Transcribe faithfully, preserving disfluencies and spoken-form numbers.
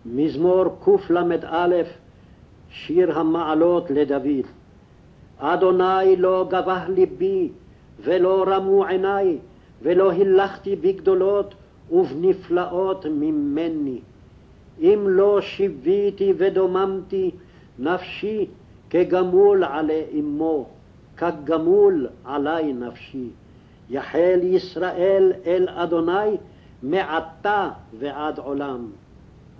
מזמור קל"א, שיר המעלות לדוד. אדוני לא גבה ליבי, ולא רמו עיני, ולא הילכתי בגדולות ובנפלאות ממני. אם לא שיוויתי ודוממתי, נפשי כגמול עלי אמו, כגמול עלי נפשי. יחל ישראל אל אדוני מעתה ועד עולם.